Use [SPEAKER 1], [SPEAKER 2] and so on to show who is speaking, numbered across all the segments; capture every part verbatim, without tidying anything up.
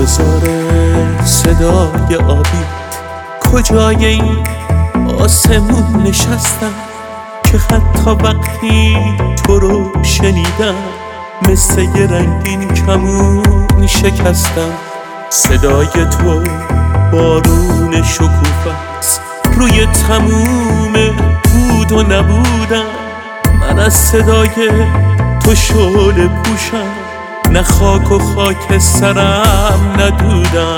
[SPEAKER 1] انتظار صدای آبی کجای این آسمون نشستم که حتی وقتی تو رو شنیدم مثل یه رنگین کمون شکستم. صدای تو بارون شکوفه است روی تموم بود و نبودم. من از صدای تو شعله پوشم، نه خاک و خاک سرم ندودم.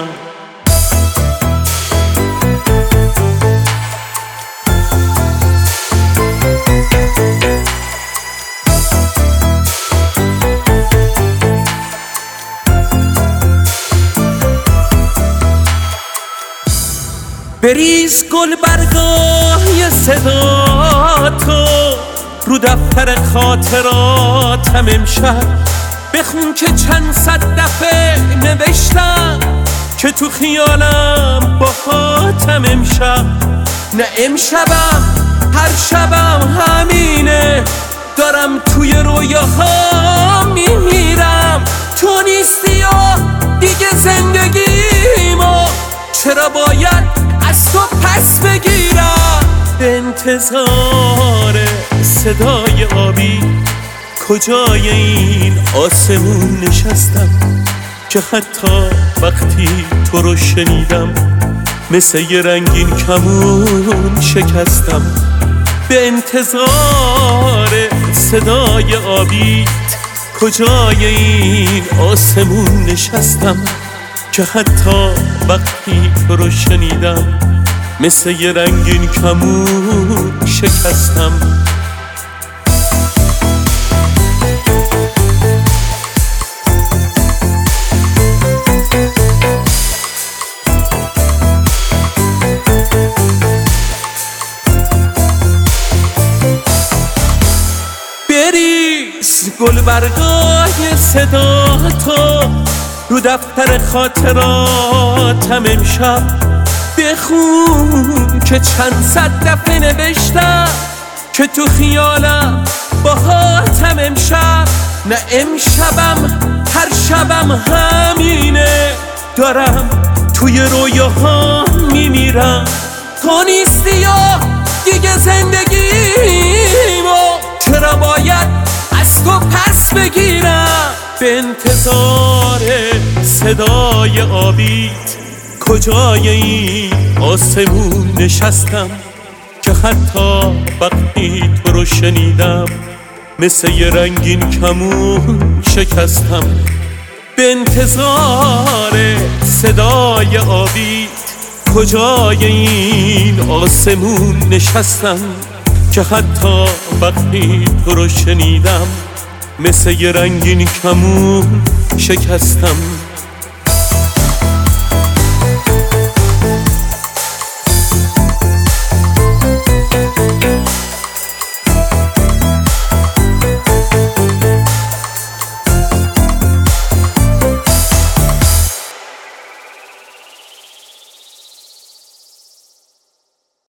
[SPEAKER 1] بریز گل برگای صدا تو رو دفتر خاطراتم امشب. بخون که چند صد دفعه نوشتم که تو خیالم باهاتم امشب. نه امشبم هر شبم همینه، دارم توی رویاها میمیرم. تو نیستی و دیگه زندگیمو چرا باید از تو پس بگیرم؟ به انتظار صدای آبی کجای این آسمون نشستم که حتی وقتی تو رو شنیدم مثل یه رنگین کمون شکستم. به انتظار صدای آبیت کجای این آسمون نشستم که حتی وقتی تو رو شنیدم مثل یه رنگین کمون شکستم. بریز گل برگای صدا تو رو دفتر خاطراتم امشب. بخون که چند صد دفعه نوشتم که تو خیالم باهاتم امشب. نه امشبم هر شبم همینه، دارم توی رویاها میمیرم. تو نیستی و دیگه زندگیمو چرا باید از تو پس بگیرم؟ به انتظار صدای آبیت کجای این آسمون نشستم که حتی وقتی تو رو شنیدم مثل یه رنگین کمون شکستم. به انتظار صدای آبیت کجای این آسمون نشستم که حتی وقتی تو رو شنیدم مثل یه رنگین کمون شکستم.